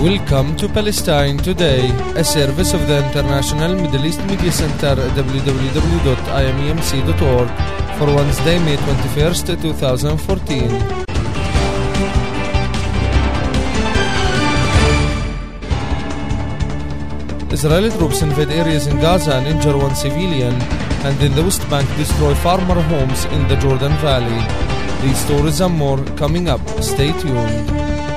Welcome to Palestine Today, a service of the International Middle East Media Center www.imemc.org for Wednesday, May 21st, 2014. Israeli troops invade areas in Gaza and injure one civilian, and in the West Bank destroy farmer homes in the Jordan Valley. These stories and more coming up. Stay tuned.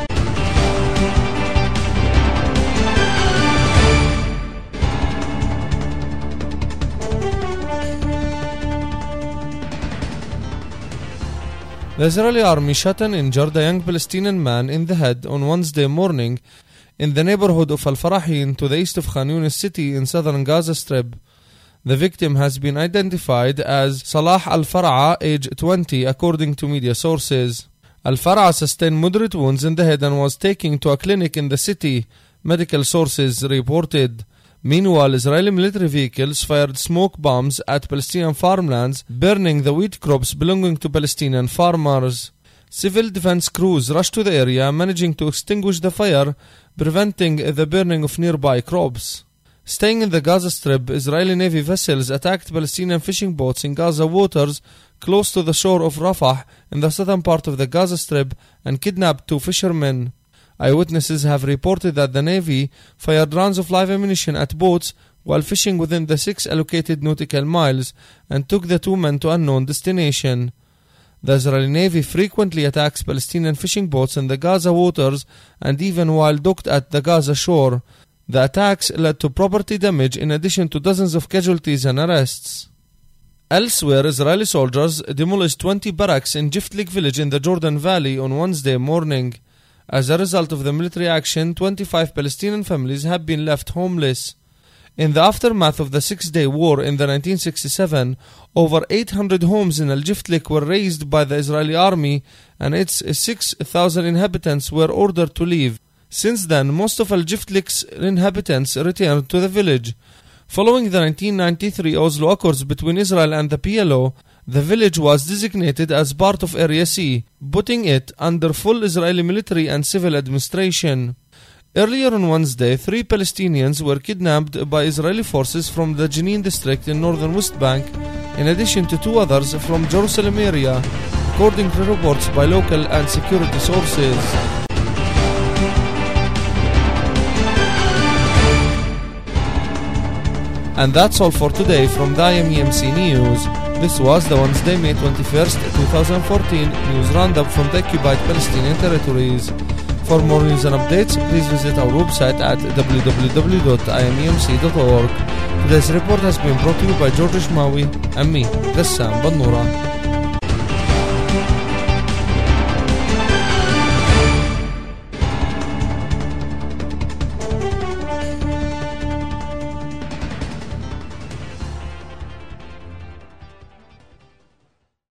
The Israeli army shot and injured a young Palestinian man in the head on Wednesday morning in the neighborhood of Al-Farahin to the east of Khan Yunis city in southern Gaza Strip. The victim has been identified as Salah Al-Fara'a, age 20, according to media sources. Al-Fara'a sustained moderate wounds in the head and was taken to a clinic in the city, medical sources reported. Meanwhile, Israeli military vehicles fired smoke bombs at Palestinian farmlands, burning the wheat crops belonging to Palestinian farmers. Civil defense crews rushed to the area, managing to extinguish the fire, preventing the burning of nearby crops. Staying in the Gaza Strip, Israeli Navy vessels attacked Palestinian fishing boats in Gaza waters close to the shore of Rafah in the southern part of the Gaza Strip and kidnapped 2 fishermen. Eyewitnesses have reported that the Navy fired rounds of live ammunition at boats while fishing within the 6 allocated nautical miles and took the 2 men to unknown destination. The Israeli Navy frequently attacks Palestinian fishing boats in the Gaza waters and even while docked at the Gaza shore. The attacks led to property damage in addition to dozens of casualties and arrests. Elsewhere, Israeli soldiers demolished 20 barracks in Jiftlik village in the Jordan Valley on Wednesday morning. As a result of the military action, 25 Palestinian families have been left homeless. In the aftermath of the Six-Day War in 1967, over 800 homes in Al-Jiftlik were razed by the Israeli army and its 6,000 inhabitants were ordered to leave. Since then, most of Al-Jiftlik's inhabitants returned to the village. Following the 1993 Oslo Accords between Israel and the PLO, the village was designated as part of Area C, putting it under full Israeli military and civil administration. Earlier on Wednesday, 3 Palestinians were kidnapped by Israeli forces from the Jenin district in northern West Bank, in addition to 2 others from Jerusalem area, according to reports by local and security sources. And that's all for today from the IMEMC News. This was the Wednesday, May 21st, 2014 news roundup from the occupied Palestinian territories. For more news and updates, please visit our website at www.imemc.org. Today's report has been brought to you by George Ishmawi and me, Gassam Bannura.